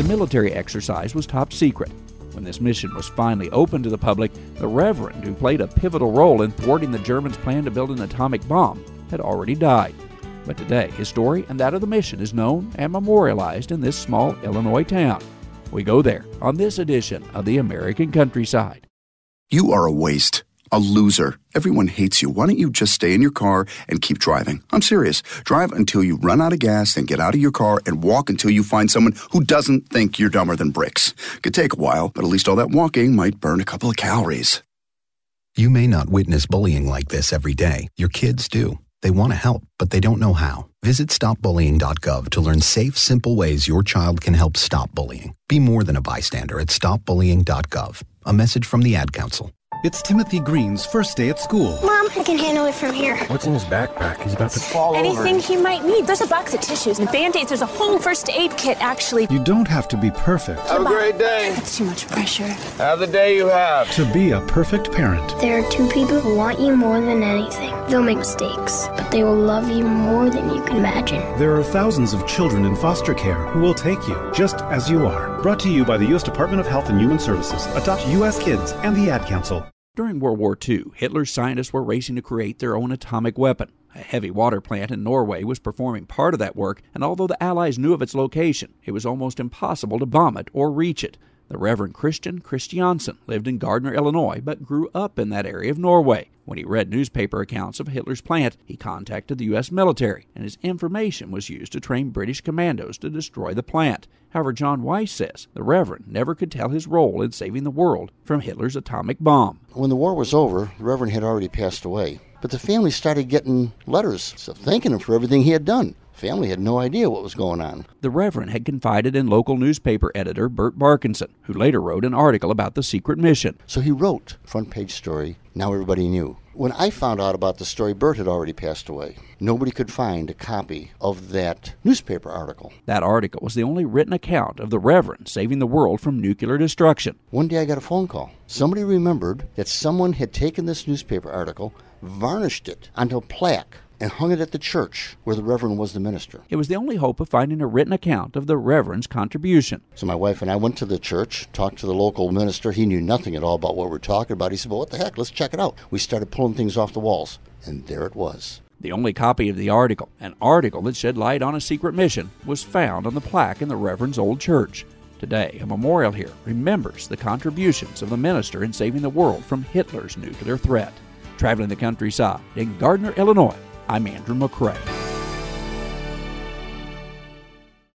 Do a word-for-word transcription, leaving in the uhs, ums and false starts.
The military exercise was top secret. When this mission was finally open to the public, the Reverend, who played a pivotal role in thwarting the Germans' plan to build an atomic bomb, had already died. But today, his story and that of the mission is known and memorialized in this small Illinois town. We go there on this edition of the American Countryside. You are a waste. A loser. Everyone hates you. Why don't you just stay in your car and keep driving? I'm serious. Drive until you run out of gas, then get out of your car and walk until you find someone who doesn't think you're dumber than bricks. Could take a while, but at least all that walking might burn a couple of calories. You may not witness bullying like this every day. Your kids do. They want to help, but they don't know how. Visit stop bullying dot gov to learn safe, simple ways your child can help stop bullying. Be more than a bystander at stop bullying dot gov. A message from the Ad Council. It's Timothy Green's first day at school. Mom, I can handle it from here. What's in his backpack? He's about to fall Anything over. he might need. There's a box of tissues and Band-Aids. There's a whole first aid kit, actually. You don't have to be perfect. Have a great day. That's too much pressure. Have the day you have. To be a perfect parent. There are two people who want you more than anything. They'll make mistakes, but they will love you more than you can imagine. There are thousands of children in foster care who will take you just as you are. Brought to you by the U S Department of Health and Human Services, Adopt U S Kids, and the Ad Council. During World War Two, Hitler's scientists were racing to create their own atomic weapon. A heavy water plant in Norway was performing part of that work, and although the Allies knew of its location, it was almost impossible to bomb it or reach it. The Reverend Christian Christiansen lived in Gardner, Illinois, but grew up in that area of Norway. When he read newspaper accounts of Hitler's plant, he contacted the U S military, and his information was used to train British commandos to destroy the plant. However, John Weiss says the Reverend never could tell his role in saving the world from Hitler's atomic bomb. When the war was over, the Reverend had already passed away. But the family started getting letters thanking him for everything he had done. Family had no idea what was going on. The Reverend had confided in local newspaper editor Bert Barkinson, who later wrote an article about the secret mission. So he wrote a front page story. Now everybody knew. When I found out about the story, Bert had already passed away. Nobody could find a copy of that newspaper article. That article was the only written account of the Reverend saving the world from nuclear destruction. One day I got a phone call. Somebody remembered that someone had taken this newspaper article, varnished it onto a plaque, and hung it at the church where the Reverend was the minister. It was the only hope of finding a written account of the Reverend's contribution. So my wife and I went to the church, talked to the local minister. He knew nothing at all about what we're talking about. He said, well, what the heck, let's check it out. We started pulling things off the walls, and there it was. The only copy of the article, an article that shed light on a secret mission, was found on the plaque in the Reverend's old church. Today, a memorial here remembers the contributions of the minister in saving the world from Hitler's nuclear threat. Traveling the countryside in Gardner, Illinois, I'm Andrew McCrae.